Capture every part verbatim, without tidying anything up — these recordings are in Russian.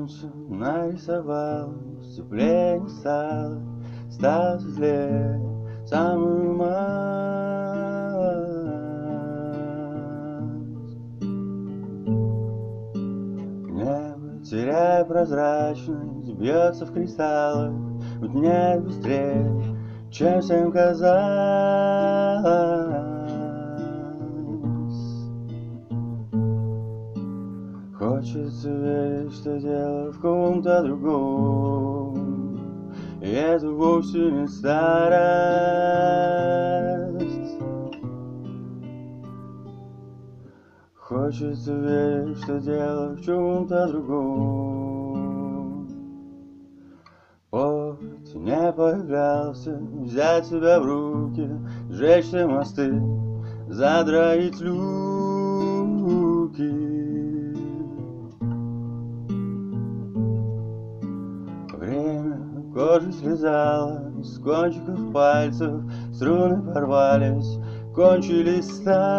солнце нарисовало, сцепление стало, стало светлее самую малость. Небо, теряя прозрачность, бьется в кристаллах, мутнеет быстрее, чем всем казалось. Хочется верить, что дело в ком-то другом, и это вовсе не старость. Хочется верить, что дело в чем-то другом. Путь не появлялся, взять себя в руки, сжечь все мосты, задраить люки. Время кожу слезало с кончиков пальцев, струны порвались, кончились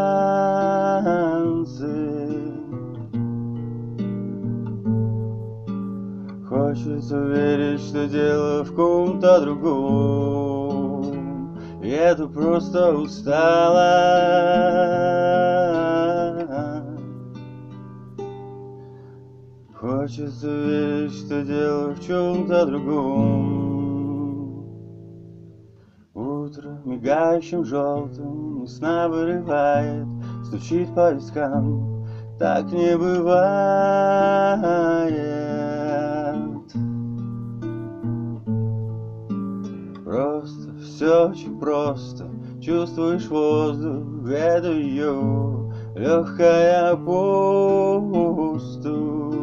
танцы. Хочется верить, что дело в ком-то другом, и это просто усталость. Хочется верить, что дело в чем-то другом. Утро мигающим желтым из сна вырывает, стучит по вискам, так не бывает. Просто, все очень просто, чувствуешь воздух, это ее легкая поступь.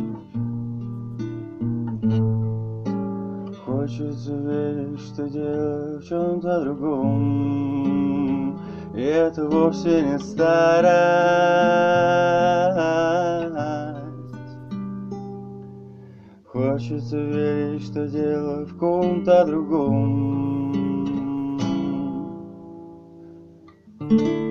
Хочется верить, что дело в чем-то другом, и это вовсе не старость. Хочется верить, что дело в ком-то другом.